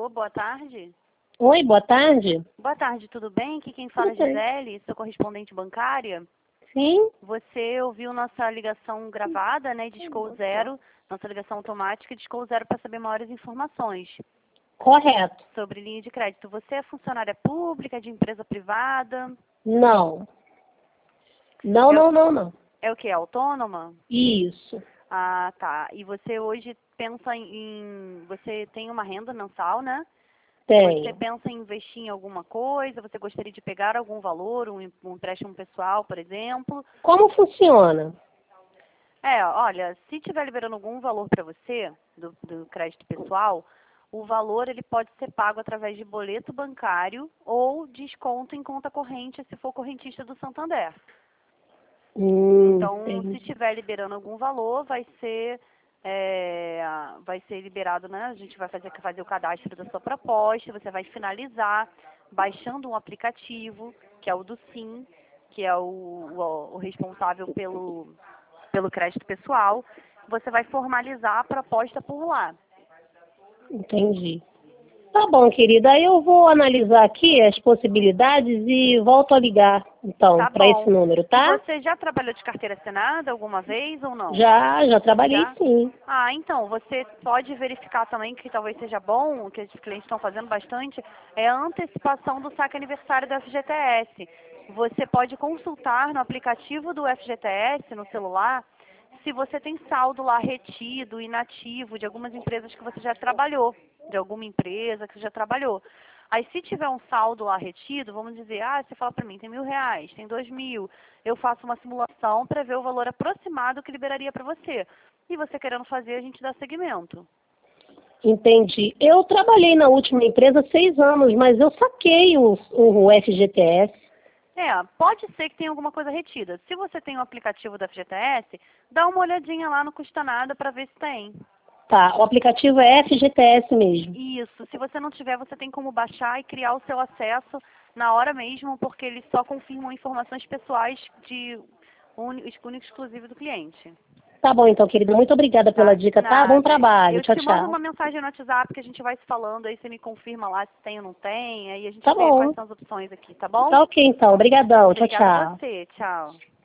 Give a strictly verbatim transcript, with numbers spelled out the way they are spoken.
Alô, boa tarde. Oi, boa tarde. Boa tarde, tudo bem? Aqui quem fala é Tudo bem. Gisele, sou correspondente bancária. Sim, Você ouviu nossa ligação gravada, né, de Discou Zero, nossa ligação automática de Discou Zero para saber maiores informações correto. sobre linha de crédito. Você é funcionária pública, de empresa privada? Não. Não, É, não, não, não. é o que? Autônoma? Isso. Ah, tá. E você hoje pensa em... em- Você tem uma renda mensal, né? Você Tenho. pensa em investir em alguma coisa? Você gostaria de pegar algum valor, um em- um empréstimo pessoal, por exemplo? Como funciona? É, olha, se estiver liberando algum valor para você, do, do crédito pessoal, o valor ele pode ser pago através de boleto bancário ou desconto em conta corrente, se for correntista do Santander. Hum, Então, se entendi. estiver liberando algum valor, vai ser, é, vai ser liberado, né? A gente vai fazer, fazer o cadastro da sua proposta, você vai finalizar baixando um aplicativo, que é o do Sim, que é o, o, o responsável pelo, pelo crédito pessoal. Você vai formalizar a proposta por lá. Entendi. Tá bom, querida. Aí eu vou analisar aqui as possibilidades e volto a ligar, então, Tá para esse bom. número, E tá? você já trabalhou de carteira assinada alguma vez ou não? Já, já trabalhei Já? sim. Ah, então, você pode verificar também que talvez seja bom, o que os clientes estão fazendo bastante, é a antecipação do saque aniversário do F G T S. Você pode consultar no aplicativo do F G T S, no celular, se você tem saldo lá retido, inativo, de algumas empresas que você já trabalhou, de alguma empresa que você já trabalhou. Aí, se tiver um saldo lá retido, vamos dizer, ah, você fala para mim, tem mil reais, tem dois mil, eu faço uma simulação para ver o valor aproximado que liberaria para você. E você querendo fazer, a gente dá seguimento. Entendi. Eu trabalhei na última empresa seis anos, mas eu saquei o, o F G T S. É, pode ser que tenha alguma coisa retida. Se você tem o aplicativo da F G T S, dá uma olhadinha lá, não custa nada para ver se tem. Tá, o aplicativo é F G T S mesmo. Isso, se você não tiver, você tem como baixar e criar o seu acesso na hora mesmo, porque eles só confirmam informações pessoais de único, único exclusivo do cliente. Tá bom, então, querida. Muito obrigada pela Tá? dica, tá? Bom Nada. trabalho. Eu Tchau, te mando tchau. uma mensagem no WhatsApp que a gente vai se falando, aí você me confirma lá se tem ou não tem, aí a gente Tá vê quais bom. são as opções aqui, tá bom? Tá ok, então. Obrigadão. Tchau, Obrigada a tchau. você. Tchau.